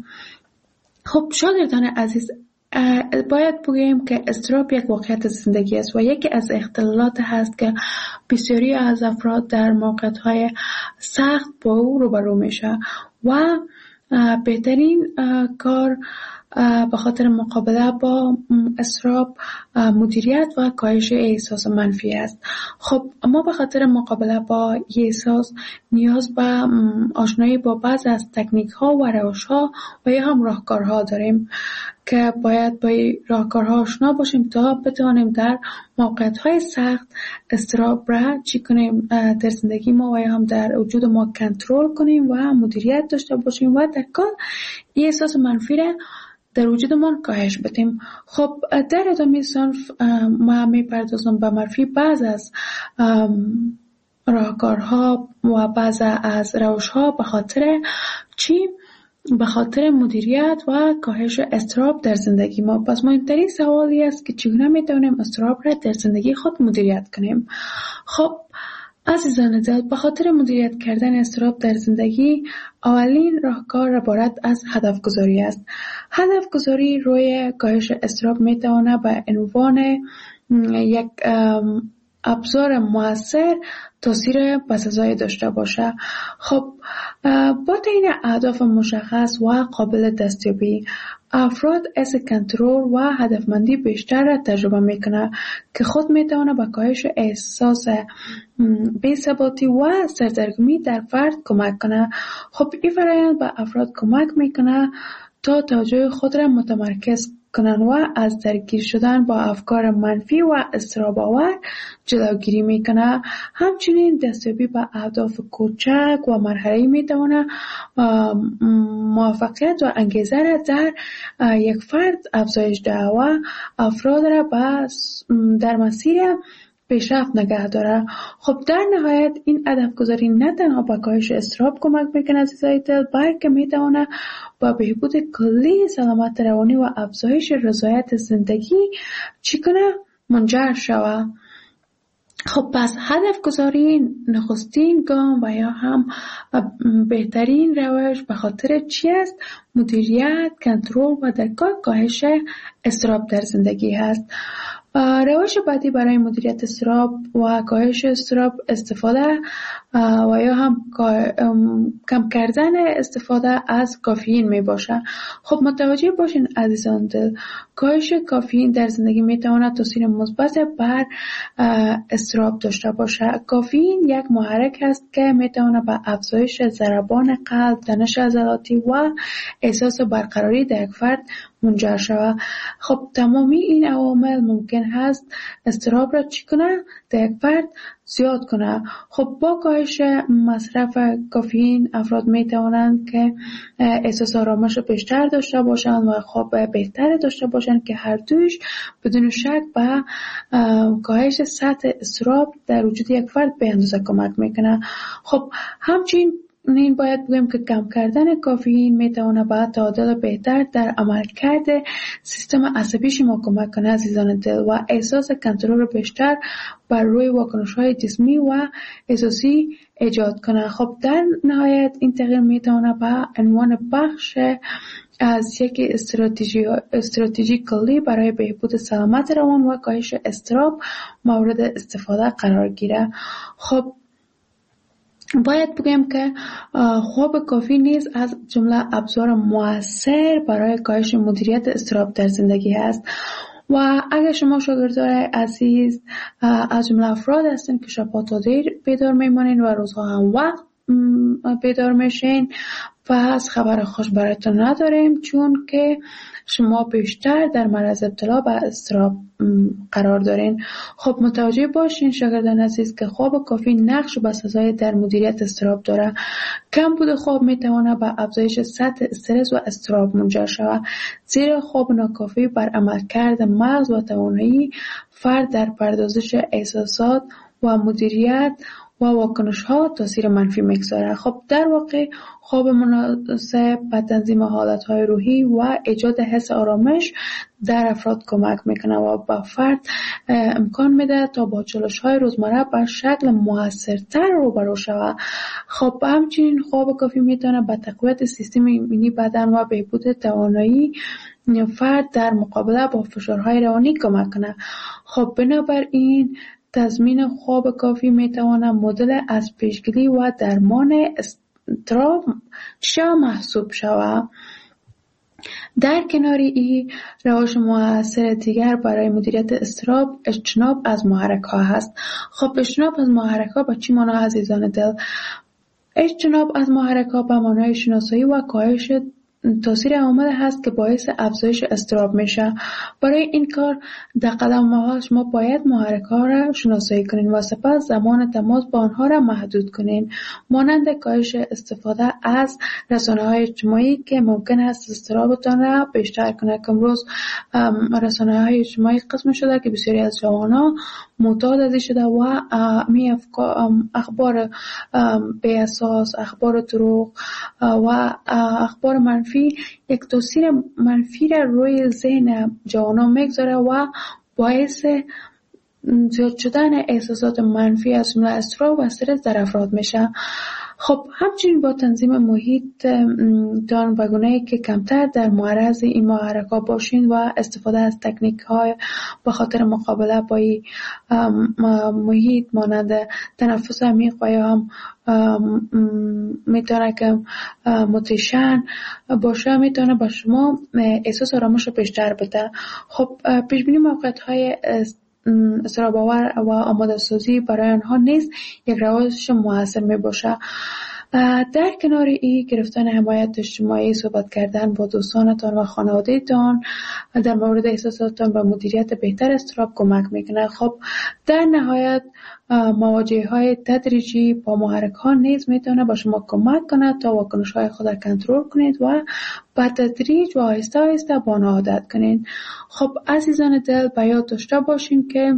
خب شاگردان عزیز، باید بگوییم که اضطراب یک واقعیت زندگی است و یکی از اختلالات هست که بسیاری از افراد در موقعیت‌های سخت با او روبرو میشه و بهترین کار به خاطر مقابله با اضطراب مدیریت و کاهش احساس منفی است. خب ما به خاطر مقابله با این احساس نیاز به آشنایی با بعض از تکنیک ها و روش ها و یا هم راهکارها داریم که باید با این راهکارها آشنا باشیم تا بتوانیم در موقعیت های سخت اضطراب را چی کنیم در زندگی ما و یا هم در وجود ما کنترل کنیم و مدیریت داشته باشیم و در کل این احساس منفی را در وجودمان کاهش بدیم. خب در ادامه صنف ما میپردازم به معرفی بعض از راهکارها و بعض از روش‌ها به خاطر چی به خاطر مدیریت و کاهش اضطراب در زندگی ما. پس مهمترین سوالی است که چگونه میتونیم اضطراب را در زندگی خود مدیریت کنیم. خب عزیزان دل، به خاطر مدیریت کردن اضطراب در زندگی اولین راهکار عبارت از هدف گذاری است. هدف گذاری روی کاهش اضطراب میتواند به عنوان یک ابزار مؤثر تاثیر بسزایی داشته باشه. خب با تعیین اهداف مشخص و قابل دستیابی، افراد حس کنترل و هدفمندی بیشتر را تجربه میکنه که خود میتونه به کاهش احساس بی‌ثباتی و سردرگمی در فرد کمک کنه. خب این فرآیند به افراد کمک میکنه تا توجه خود را متمرکز کنن و از درگیر شدن با افکار منفی و اضطراب‌آور جلوگیری میکنه. همچنین دستیابی به اهداف کوچک و مرحله‌ای میتونه موفقیت و انگیزه را در یک فرد افزایش دهد و افراد را در مسیر پیشرفت نگه داره. خب در نهایت این هدف گذاری نه تنها به کاهش اضطراب کمک میکنه عزیزای دل، بلکه میتونه با بهبود کلی سلامت روانی و افزایش رضایت زندگی منجر شود. خب پس هدف گذاری نخستین گام و یا هم بهترین روش به خاطر چی است؟ مدیریت، کنترل و در کار کاهش اضطراب در زندگی هست. روش بعدی برای مدیریت اضطراب و کاهش اضطراب استفاده و یا هم کم کردن استفاده از کافئین می باشه. خب متوجه باشین عزیزان دل، کاهش کافئین در زندگی می تواند تاثیر مثبت بر اضطراب داشته باشه. کافئین یک محرک است که می تواند به افزایش ضربان قلب، تنش عضلاتی و احساس برقراری در یک فرد منجر شود. خب تمامی این عوامل ممکن هست اضطراب را چی کنه؟ در یک فرد زیاد کنه. خب با کاهش مصرف کافئین افراد می توانند که احساس آرامش بیشتر داشته باشند و خواب بهتر داشته باشند که هر دوش بدون شک به کاهش سطح اضطراب در وجود یک فرد به اندازه کمک میکنه. خب همچنین باید بگیم که کم کردن کافئین میتونه به تعادل بهتر در عملکرد سیستم عصبی شما کمک کنه عزیزان دل و احساس کنترل بیشتر بر روی واکنش‌های جسمی و احساسی ایجاد کنه. خب در نهایت این تغییر میتونه به عنوان بخش از یک استراتژی کلی برای بهبود سلامت روان و کاهش اضطراب مورد استفاده قرار گیره. خب باید بگم که خواب کافی نیز از جمله ابزار مؤثر برای کاهش مدیریت اضطراب در زندگی است و اگر شما شاگردای عزیز از جمله افراد هستین که شب‌ها تا دیر بیدار میمانین و روزها هم وقت بیدار میشین، پس خبر خوش براتون نداریم، چون که شما بیشتر در معرض ابتلا به اضطراب قرار دارین. خب متوجه باشین شاگردان عزیز که خواب کافی نقش بسزایی در مدیریت اضطراب داره. کم بود خواب میتونه به افزایش سطح استرس و اضطراب منجر شود، زیرا خواب ناکافی بر عملکرد مغز و توانایی فرد در پردازش احساسات و مدیریت و واکنش ها تاثیر منفی میگذاره. خب در واقع خواب مناسب به تنظیم حالت های روحی و ایجاد حس آرامش در افراد کمک میکنه و به فرد امکان میده تا با چالش های روزمره به شکل موثرتر روبرو شود. خب همچنین خواب کافی میتونه به تقویت سیستم ایمنی بدن و بهبود توانایی فرد در مقابله با فشارهای روانی کمک کنه. خب بنابراین تضمین خواب کافی میتواند مدل از پیشگیری و درمان اضطراب محسوب شود. در کنار این روش مؤثر دیگر برای مدیریت اضطراب اجتناب از محرک ها هست. خب اجتناب از محرک ها با چی معنی عزیزان دل؟ اجتناب از محرک ها به معنای شناسایی و کاهش تاثیر عامل هست که باعث افزایش اضطراب میشه. برای این کار در قدم اول شما باید محرک‌ها را شناسایی کنین و سپس زمان تماس با آنها را محدود کنین، مانند کاهش استفاده از رسانه‌های اجتماعی که ممکن است اضطرابتان را بیشتر کنه. که امروز رسانه‌های اجتماعی قسم شده که بسیاری از جوانان معتاد ازش شده و می اخبار بی اساس، اخبار دروغ و اخبار منفی یک تاثیر منفی را روی ذهن جوانان میگذاره و باعث زیاد شدن احساسات منفی از جمله اضطراب و استرس در افراد میشه. خب همچنین با تنظیم محیط تان و گونه‌ای که کمتر در معرض این محرک‌ها باشین و استفاده از تکنیک‌های به خاطر مقابله با این محیط مانند تنفس عمیق و یا هم میتونه که موتیشن باشه، میتونه با شما احساس آرامش بیشتر بده. خب پیشبینی موقعیت‌های اضطراب آور و آماده سازی برای آنها نیز یک روش موثر می باشه. در کنار این گرفتن حمایت اجتماعی، صحبت کردن با دوستانتان و خانواده‌تان در مورد احساساتتان و مدیریت بهتر اضطراب کمک میکنه. خب در نهایت مواجهه‌های تدریجی با محرک‌ها نیز میتونه با شما کمک کنه تا واکنش‌های خود را کنترل کنید و با تدریج و آهسته آهسته با آن عادت کنید. خب عزیزان دل، به یاد داشته باشین که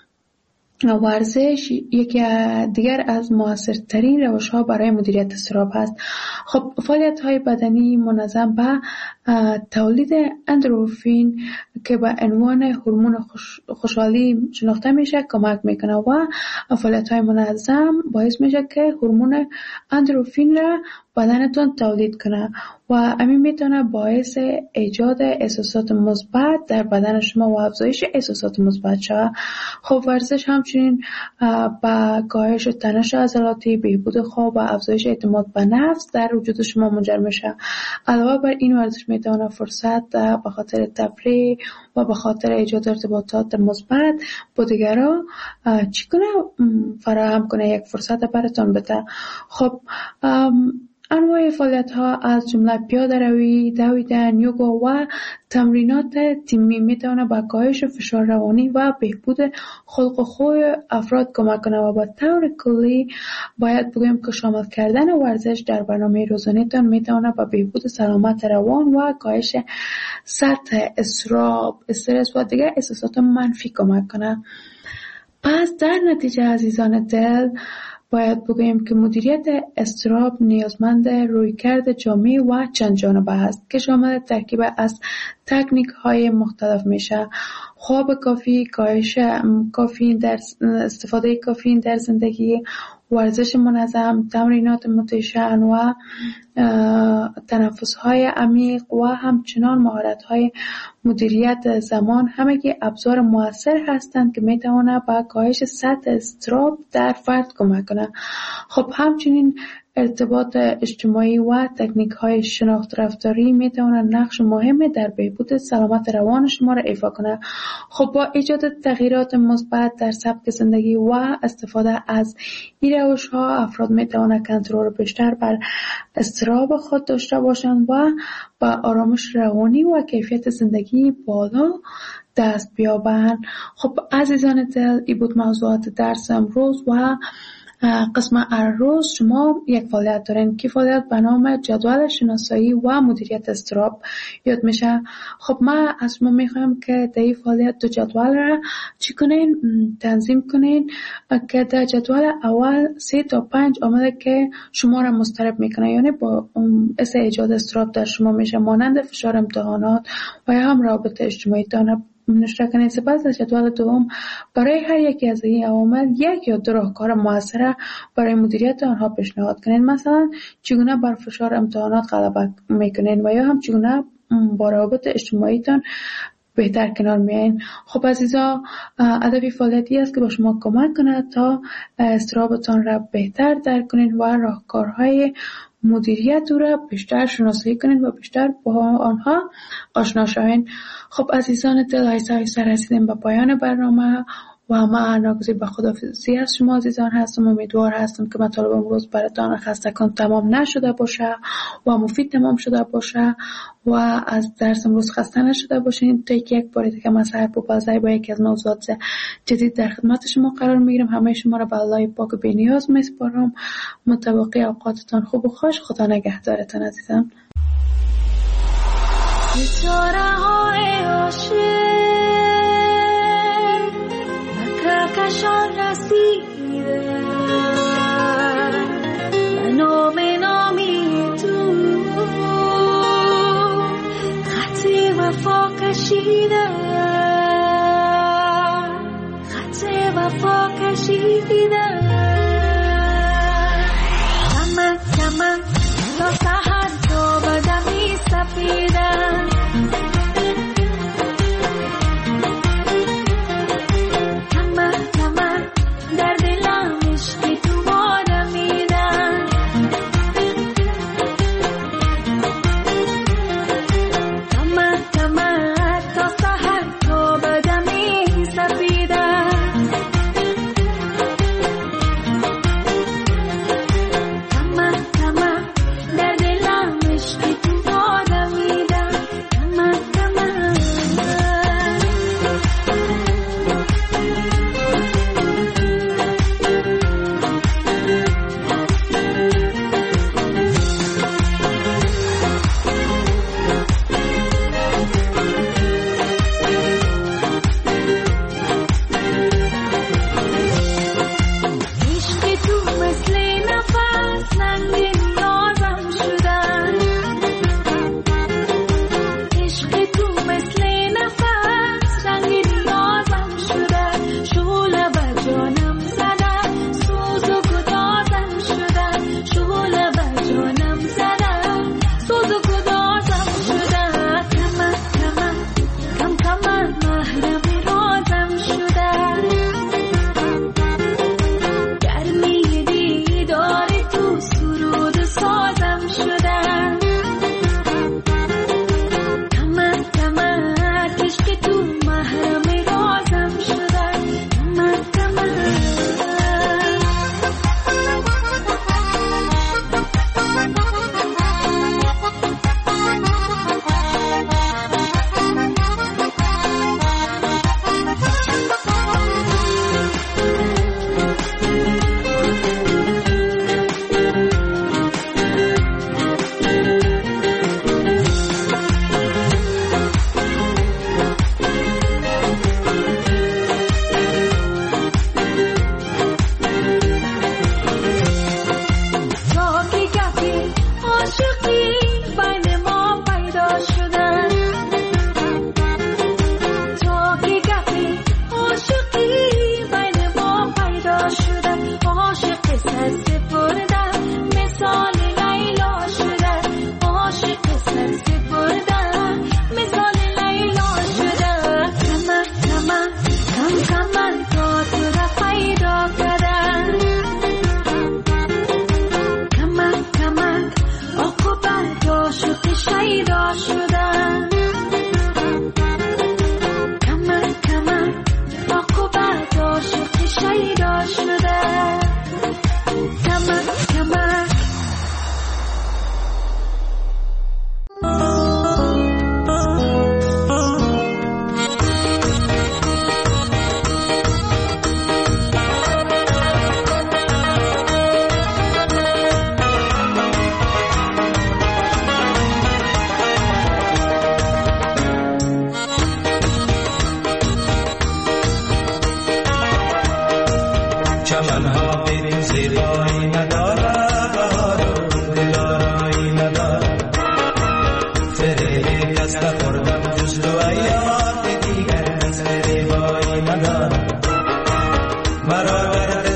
ورزش یکی دیگر از موثرترین روش‌ها برای مدیریت اضطراب هست. خب فعالیت‌های بدنی منظم به تولید اندروفین که به عنوان هورمون خوشحالی شناخته میشه کمک میکنه و فعالیت‌های منظم باعث میشه که هورمون اندروفین را بدنتون تولید کنه و همین میتونه باعث ایجاد احساسات مثبت در بدن شما و افزایش احساسات مثبت شود. خب ورزش همچنین با کاهش تنش عضلاتی، بهبود خواب و افزایش اعتماد به نفس در وجود شما منجر میشه. علاوه بر این ورزش میتونه فرصت به خاطر تفریح و به خاطر ایجاد ارتباطات مثبت با دیگران چگونه فراهم کنه، یک فرصت براتون بده. خب انواع فعالیت‌ها از جمله پیاده روی، دویدن، یوگا و تمرینات تیمی میتونه با کاهش فشار روانی و بهبود خلق و خوی افراد کمک کنه و با طور کلی باید بگویم که شامل کردن ورزش در برنامه روزانه‌تان میتونه با بهبود سلامت روان و کاهش سطح اضطراب، استرس و دیگر احساسات منفی کمک کنه. پس در نتیجه عزیزان دل باید بگوییم که مدیریت اضطراب نیازمند رویکرد جامع و چند جانبه است که شامل ترکیب از تکنیک‌های مختلف میشه: خواب کافی، کاهش کافئین در استفاده کافئین در زندگی، ورزش منظم، تمرینات موتیشن و تنفس‌های عمیق و همچنان مهارت‌های مدیریت زمان، همگی ابزار مؤثر هستند که می‌توانند به کاهش سطح اضطراب در فرد کمک کنند. خب همچنین ارتباط اجتماعی و تکنیک‌های شناخت رفتاری می‌توانند نقش مهمی در بهبود سلامت روان شما را ایفا کنند. خب با ایجاد تغییرات مثبت در سبک زندگی و استفاده از این روش‌ها افراد می‌توانند کنترل بیشتر بر اضطراب خود داشته باشند و با آرامش روانی و کیفیت زندگی بالا دست بیابند. خب عزیزان دل، این بود موضوعات درس امروز و قسم روز شما یک فعالیت دارین که فعالیت به نام جدول شناسایی و مدیریت اضطراب یاد میشه. خب ما از شما میخوایم که در این فعالیت دو جدول را چی کنین؟ تنظیم کنین که در جدول اول 3 تا 5 عامل که شما را مضطرب میکنه، یعنی با باعث ایجاد اضطراب در شما میشه، مانند فشار امتحانات و یا هم رابطه اجتماعی تان نشته کنید. سپس در جدول دوم برای هر یکی از این عوامل 1 یا 2 راهکار موثر برای مدیریت آنها پیشنهاد کنید. مثلا چگونه بر فشار امتحانات غلبه میکنین و یا هم چگونه با روابط اجتماعی تان بهتر کنار میاین. خب عزیزا، هدف فعالیتی است که با شما کمک کنه تا اضطرابتان را بهتر درک کنید و راهکارهای مدیریت را بیشتر شناسایی کنید و بیشتر با آنها آشنا شوید. خب عزیزان دل، آهسته رسیدیم به پایان برنامه. و من ناگزیر به خداحافظی از شما عزیزان هستم. امیدوار هستم که مطالب امروز براتان خستگان تمام نشده باشه و مفید تمام شده باشه و از درس امروز خسته نشده باشین. تا یک بار دیگه من سحر پوپازی با یکی از موضوعات جدید در خدمت شما قرار میگیرم. همه شما را به الله پاک و بی‌نیاز میسپارم. مطابق اوقاتتان خوب و خوش. خدا نگهدارتان عزیزان. کشان رسیده نامی تو خط وفا کشیده خط وفا کشیده کمن کمن تا سحر تو بدمی سفیدن مرا